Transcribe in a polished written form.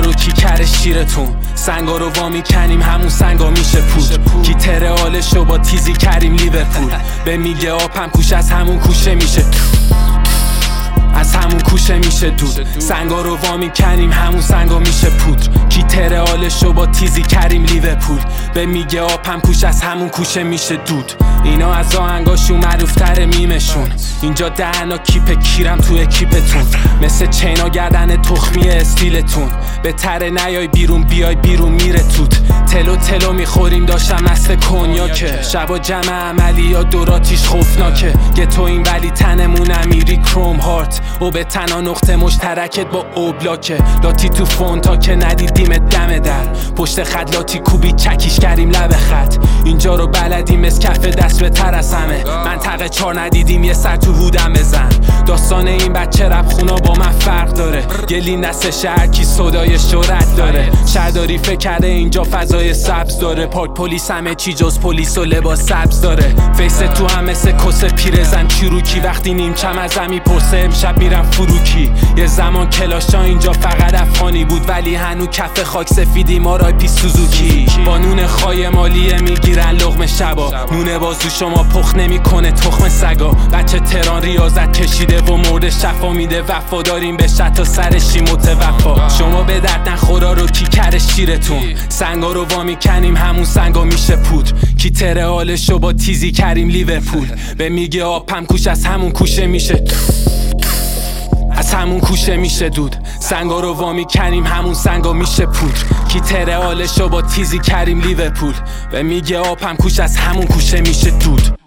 رو کی کره شیرتون، سنگا رو وامی کنیم همون سنگا میشه پود. کی تره آلشو با تیزی کریم لیورپول، به میگه آپم کوش از همون کوشه میشه، از همون کوشه میشه دود. سنگا رو وامی کنیم همون سنگا میشه پودر. کی تره آلشو با تیزی کریم لیورپول، به میگه آپم کوش از همون کوشه میشه دود. اینا از آهنگاشون معروفتر میمشون، اینجا دهنا کیپ کیرم تو اکیپتون، مثل چینا گردن تخمی استیلتون. به تره نیای بیرون بیای بیرون میره توت. تلو میخوریم داشتم مست کنیاکه، شبا جمع عملی یا دوراتیش خوفناکه. گتو این ولی تنمون امیری کروم هارت، و به تنها نقطه مشترکت با اوبلاکه. لاتی تو فونتا که ندیدیم دم در، پشت خط لاتی کوبی چکیش کریم لب خط. اینجا رو بلدیم از کف دست بهتر از همه، منطقه 4 ندیدیم یه سر تو هودم بزن. داستان این بچه رپ خونا با من فرق داره، گلین دست شهر کی صدای شهرت داره. شهرداری فکر کرده اینجا فضای سبز داره، پارک پلیس همه چی جز پلیس و لباس سبز داره. فیس تو هم مثل کسه پیرزن چیروکی، وقتی نیم چم از زمی پرسه امشب میرم فروکی. یه زمان کلاشا اینجا فقط افغانی بود، ولی هنو کف خاک سفیدی ما رای پی سوزوکی. با نون خای مالیه میگیرن لقمه شبا، نون بازو شما پخت نمیکنه تخم سگا. بچه تهران ریاضت کشیده و مورد شفا میده، وفاداریم به تا سرشی متوفا. شما به درد نخورا رو کی کره شیرتون، سنگا رو وامی کنیم همون سنگا میشه پود. کی تره آلشو با تیزی کریم لیورپول، به میگه آپم کوش از همون کوشه میشه، از همون کوشه میشه دود. سنگا رو وامی کنیم همون سنگا میشه پودر. کی تره آلشو با تیزی کریم لیورپول، به میگه آپم کوش از همون کوشه میشه دود.